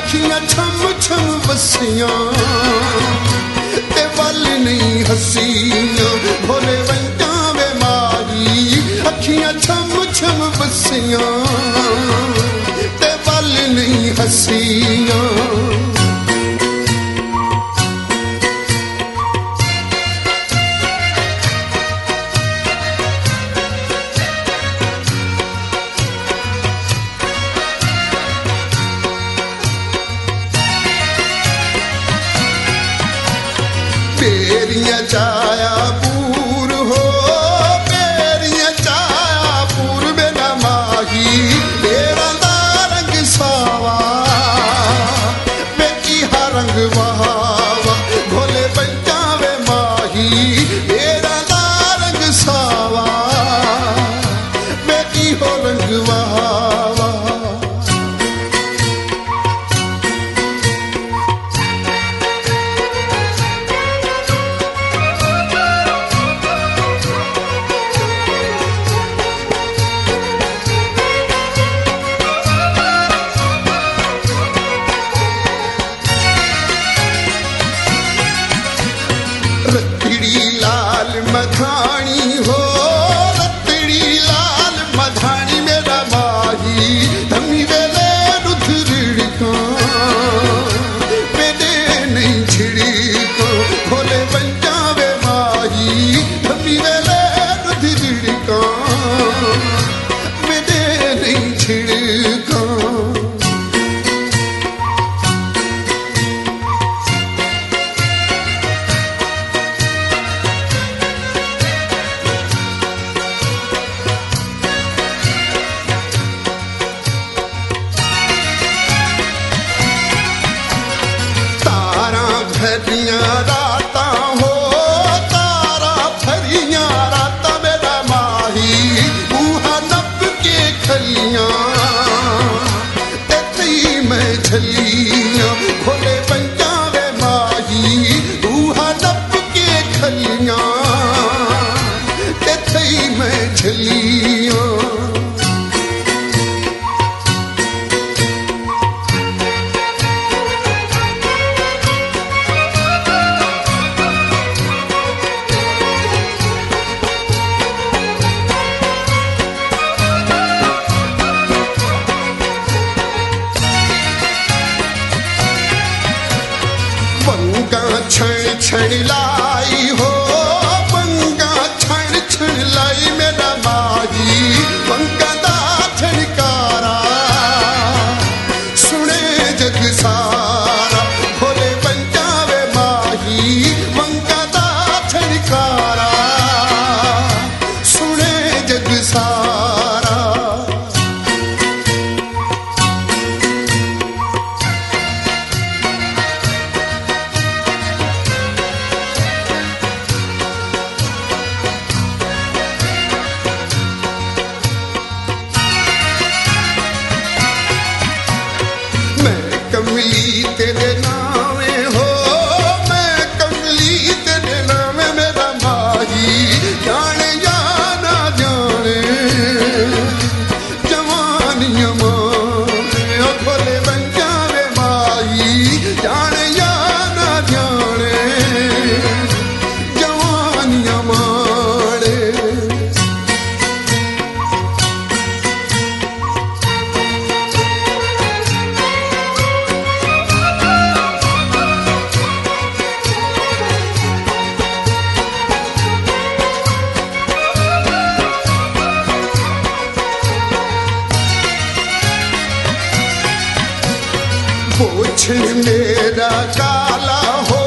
अखियां छम छम बसियां ते वल नहीं हसियां भोले वंजा वे माही अखियां छम छम बसियां ते वल नहीं हसियां पेरियां चाया पूर हो पेरियां चाया पूर मेरा माही तेरा दा रंग सावा बेटी हा रंग वहावा भोले बंजा वे माही तेरा दा रंग सावा बेटी हो रंग वहावा रतड़ी लाल मधानी हो रतड़ी लाल मधानी मेरा माही धमी वेले रुधरड़का मेरे नहीं छिड़का भोले बंजा वे माही धमी वेले रुधरड़का मेरे नहीं छिड़का भरियां राता हो तारा भरियां राता मेरा माही बूहा नप के खलियां ते मैं झलियां भोले बंजा वे माही बूहा नप के खलियां ते मैं झलियां पंगा छण छण लाई हो पंगा छण छण लाई मेरा माही पंगा दा छणकारा सुने जग सारा भोले बंजा वे माही पंगा दा छणकारा सुने जग सारा कमली तेरे नामे हो मैं कमली तेरे नामे मेरा माही जाने या ना जाने जवानियां माने भोले बंजा वे माही जाने या ना जाने जवानियां माने पोछड़ मेरा काला हो